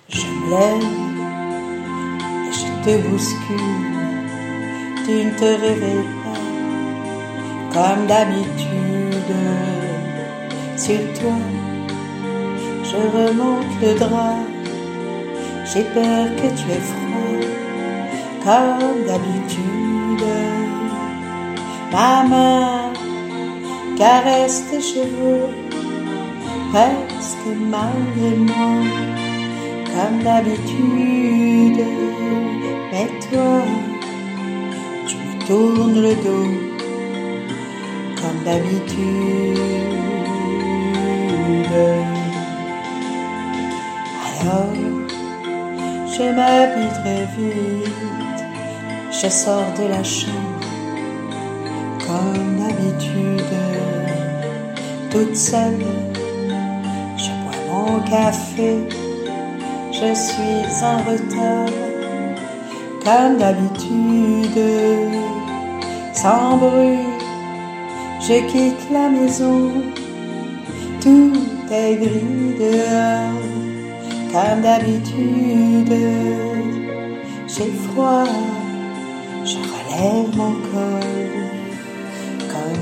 Je me lève et je te bouscule, tu ne te réveilles pas comme d'habitude. Sur toi, je remonte le drap, j'ai peur que tu aies froid comme d'habitude. Ma main caresse tes cheveux, presque malgré moi, comme d'habitude. Mais toi, tu me tournes le dos, comme d'habitude. Alors, je m'habille très vite, je sors de la chambre, comme d'habitude, toute seule. Je bois mon café, je suis en retard, comme d'habitude. Sans bruit, je quitte la maison, tout est gris dehors, comme d'habitude. J'ai froid, je relève mon col, comme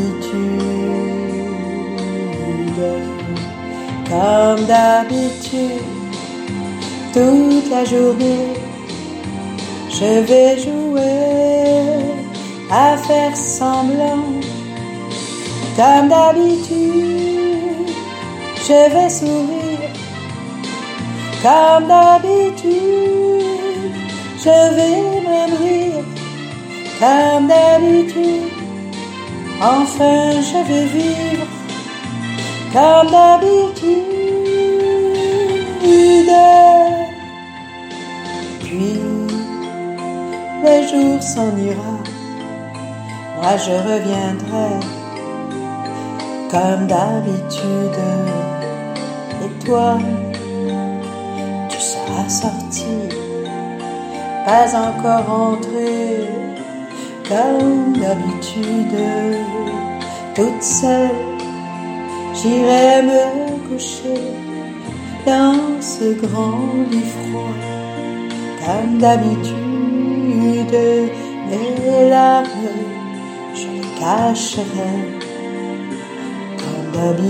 d'habitude. Comme d'habitude, toute la journée, je vais jouer à faire semblant. Comme d'habitude, je vais sourire. Comme d'habitude, je vais même rire. Comme d'habitude, enfin je vais vivre. Comme d'habitude. Puis le jour s'en ira, moi je reviendrai comme d'habitude. Et toi, tu seras sorti, pas encore entré, comme d'habitude. Toute seule, j'irai me coucher dans ce grand lit froid, comme d'habitude. Mes larmes, je les cacherai, comme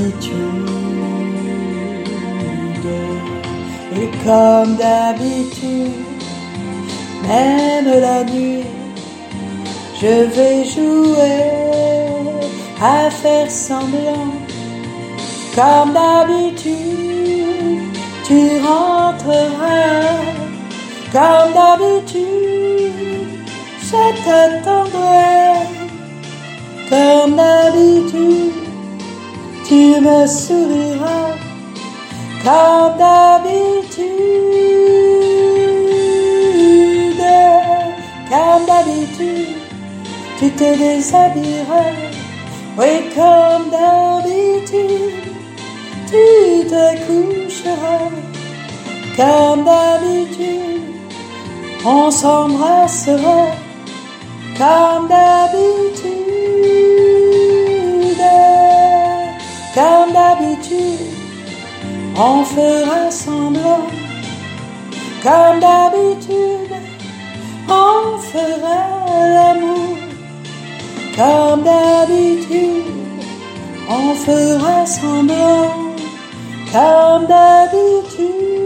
d'habitude. Et comme d'habitude, même la nuit, je vais jouer à faire semblant. Comme d'habitude, tu rentreras. Comme d'habitude, je t'attendrai. Comme d'habitude, tu me souriras. Comme d'habitude, comme d'habitude, tu te déshabilleras. Oui, comme d'habitude, tu te coucheras. Comme d'habitude, on s'embrassera. Comme d'habitude, comme d'habitude, on fera semblant. Comme d'habitude, on fera l'amour. Comme d'habitude, on fera semblant. Comme d'habitude.